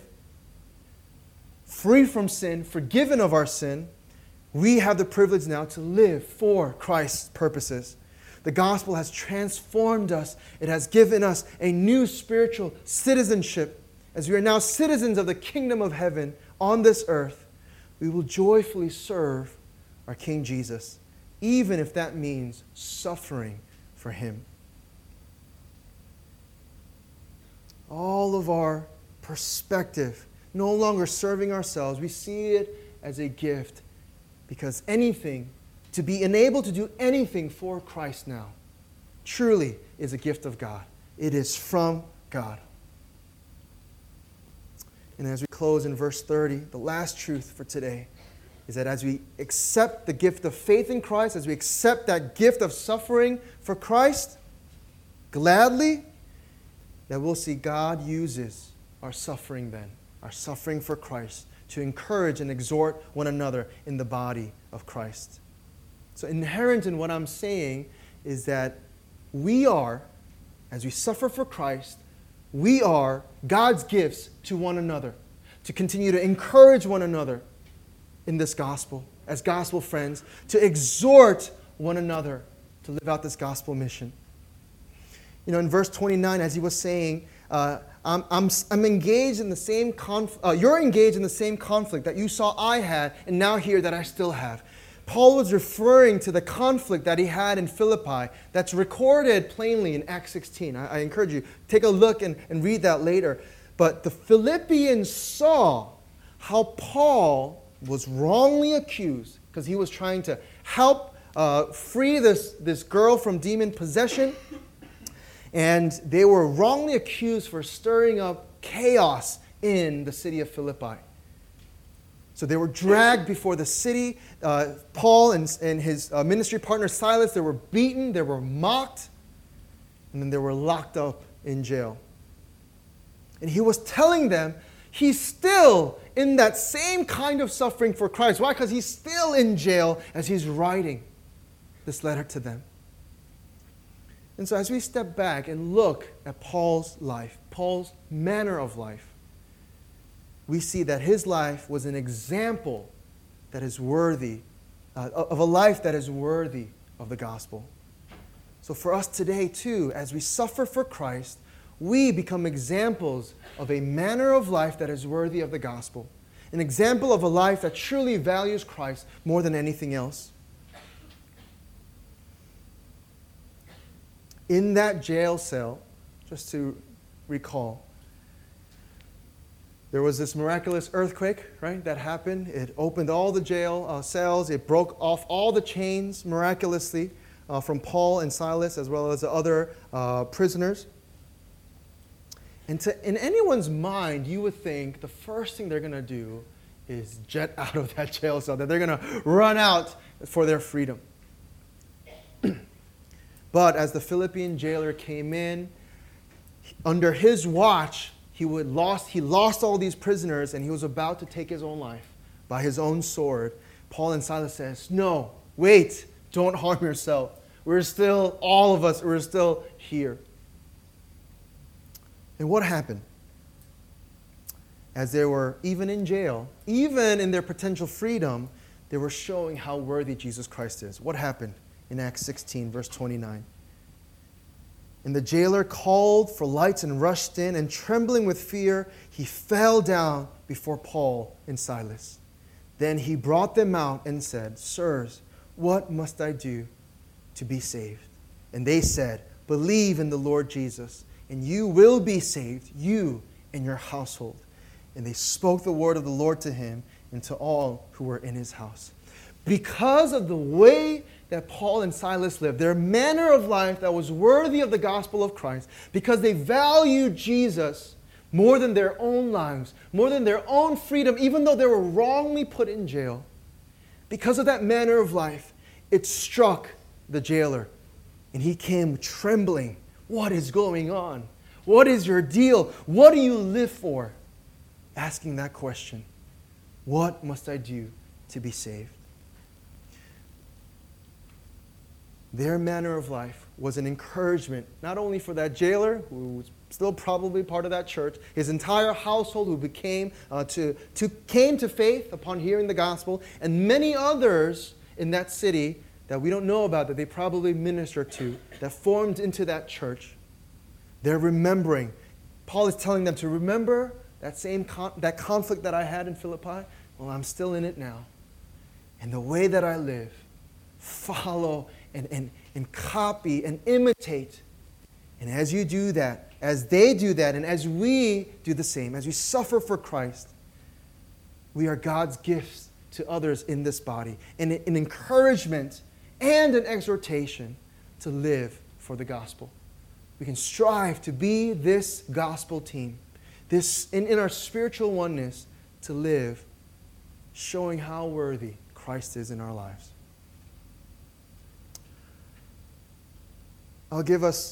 free from sin, forgiven of our sin, we have the privilege now to live for Christ's purposes. The gospel has transformed us. It has given us a new spiritual citizenship. As we are now citizens of the kingdom of heaven on this earth, we will joyfully serve our King Jesus, even if that means suffering for Him. All of our perspective, no longer serving ourselves, we see it as a gift because anything, to be enabled to do anything for Christ now, truly is a gift of God. It is from God. And as we close in verse thirty, the last truth for today is that as we accept the gift of faith in Christ, as we accept that gift of suffering for Christ, gladly, that we'll see God uses our suffering then, our suffering for Christ, to encourage and exhort one another in the body of Christ. So inherent in what I'm saying is that we are, as we suffer for Christ, we are God's gifts to one another, to continue to encourage one another in this gospel, as gospel friends, to exhort one another to live out this gospel mission. You know, in verse twenty-nine, as he was saying, uh, I'm, I'm, I'm engaged in the same conf- uh, you're engaged in the same conflict that you saw I had, and now hear that I still have. Paul was referring to the conflict that he had in Philippi that's recorded plainly in Acts sixteen. I, I encourage you, take a look and, and read that later. But the Philippians saw how Paul was wrongly accused because he was trying to help uh, free this, this girl from demon possession. And they were wrongly accused for stirring up chaos in the city of Philippi. So they were dragged before the city. Uh, Paul and, and his uh, ministry partner Silas, they were beaten, they were mocked, and then they were locked up in jail. And he was telling them he's still in that same kind of suffering for Christ. Why? Because he's still in jail as he's writing this letter to them. And so as we step back and look at Paul's life, Paul's manner of life, we see that his life was an example that is worthy, uh, of a life that is worthy of the gospel. So for us today too, as we suffer for Christ, we become examples of a manner of life that is worthy of the gospel. An example of a life that truly values Christ more than anything else. In that jail cell, just to recall, there was this miraculous earthquake, right, that happened. It opened all the jail uh, cells. It broke off all the chains miraculously uh, from Paul and Silas as well as the other uh, prisoners. And to, in anyone's mind, you would think the first thing they're going to do is jet out of that jail cell, that they're going to run out for their freedom. But as the Philippian jailer came in, under his watch, he would lost he lost all these prisoners, and he was about to take his own life by his own sword. Paul and Silas says, "No, wait, don't harm yourself. We're still, all of us, we're still here." And what happened? As they were even in jail, even in their potential freedom, they were showing how worthy Jesus Christ is. What happened? In Acts sixteen, verse twenty-nine. And the jailer called for lights and rushed in, and trembling with fear, he fell down before Paul and Silas. Then he brought them out and said, "Sirs, what must I do to be saved?" And they said, "Believe in the Lord Jesus, and you will be saved, you and your household." And they spoke the word of the Lord to him and to all who were in his house. Because of the way that Paul and Silas lived, their manner of life that was worthy of the gospel of Christ, because they valued Jesus more than their own lives, more than their own freedom, even though they were wrongly put in jail. Because of that manner of life, it struck the jailer, and he came trembling. "What is going on? What is your deal? What do you live for?" Asking that question, "What must I do to be saved?" Their manner of life was an encouragement, not only for that jailer, who was still probably part of that church, his entire household who became uh, to, to came to faith upon hearing the gospel, and many others in that city that we don't know about, that they probably ministered to, that formed into that church. They're remembering. Paul is telling them to remember that same con- that conflict that I had in Philippi. Well, I'm still in it now. And the way that I live, follow and, and, and copy and imitate. And as you do that, as they do that, and as we do the same, as we suffer for Christ, we are God's gifts to others in this body, and an encouragement and an exhortation to live for the gospel. We can strive to be this gospel team, this in, in our spiritual oneness, to live showing how worthy Christ is in our lives. I'll give us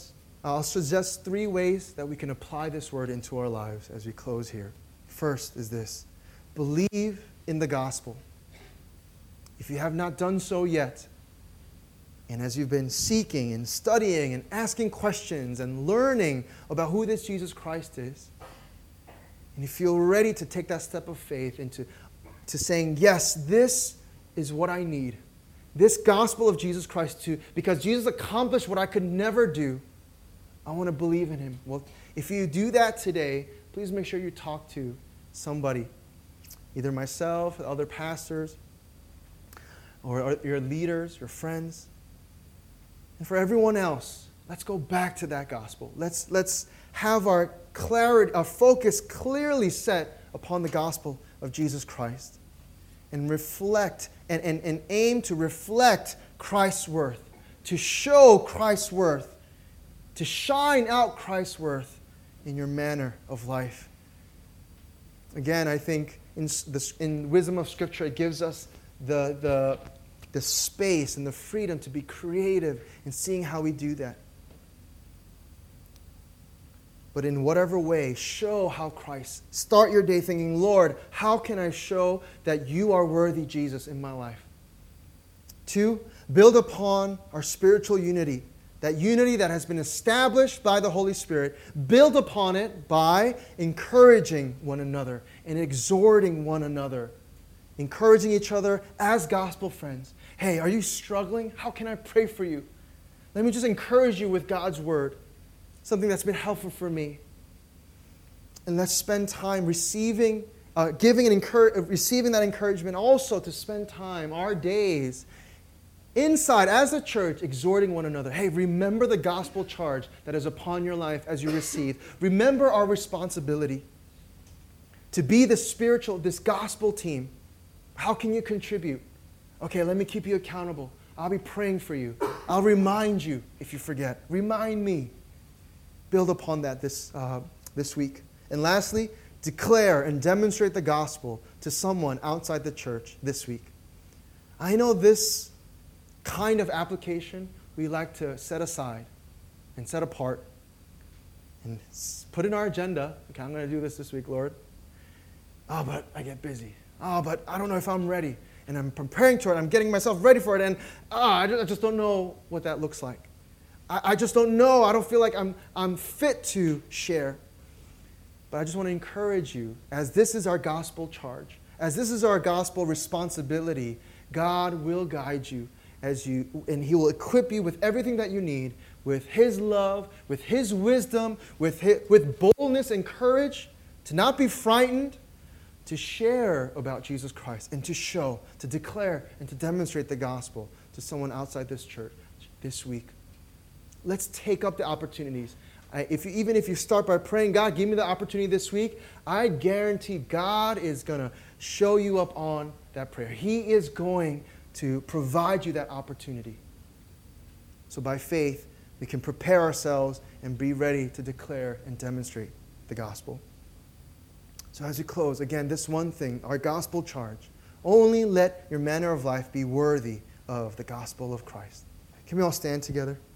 I'll suggest three ways that we can apply this word into our lives as we close here. First is this: believe in the gospel. If you have not done so yet, and as you've been seeking and studying and asking questions and learning about who this Jesus Christ is, and you feel ready to take that step of faith into to saying, yes, this is what I need. This gospel of Jesus Christ too, because Jesus accomplished what I could never do. I want to believe in him. Well, if you do that today, please make sure you talk to somebody, either myself, other pastors, or, or your leaders, your friends. And for everyone else, let's go back to that gospel. Let's, let's have our clarity, our focus clearly set upon the gospel of Jesus Christ, and reflect and, and, and aim to reflect Christ's worth, to show Christ's worth, to shine out Christ's worth in your manner of life. Again, I think in the in wisdom of Scripture, it gives us the, the, the space and the freedom to be creative in seeing how we do that. But in whatever way, show how Christ. Start your day thinking, Lord, how can I show that you are worthy, Jesus, in my life? Two, build upon our spiritual unity. That unity that has been established by the Holy Spirit. Build upon it by encouraging one another and exhorting one another. Encouraging each other as gospel friends. Hey, are you struggling? How can I pray for you? Let me just encourage you with God's word. Something that's been helpful for me. And let's spend time receiving, uh, giving and encour- receiving that encouragement. Also to spend time, our days, inside as a church, exhorting one another. Hey, remember the gospel charge that is upon your life as you receive. Remember our responsibility to be the spiritual, this gospel team. How can you contribute? Okay, let me keep you accountable. I'll be praying for you. I'll remind you if you forget. Remind me. Build upon that this, uh, this week. And lastly, declare and demonstrate the gospel to someone outside the church this week. I know this kind of application we like to set aside and set apart and put in our agenda. Okay, I'm going to do this this week, Lord. Oh, but I get busy. Oh, but I don't know if I'm ready. And I'm preparing for it. I'm getting myself ready for it. And oh, I just don't know what that looks like. I just don't know. I don't feel like I'm, I'm fit to share. But I just want to encourage you, as this is our gospel charge, as this is our gospel responsibility, God will guide you as you, and he will equip you with everything that you need, with his love, with his wisdom, with, his, with boldness and courage, to not be frightened, to share about Jesus Christ, and to show, to declare, and to demonstrate the gospel to someone outside this church this week. Let's take up the opportunities. I, if you, even if you start by praying, God, give me the opportunity this week, I guarantee God is going to show you up on that prayer. He is going to provide you that opportunity. So by faith, we can prepare ourselves and be ready to declare and demonstrate the gospel. So as we close, again, this one thing, our gospel charge, only let your manner of life be worthy of the gospel of Christ. Can we all stand together?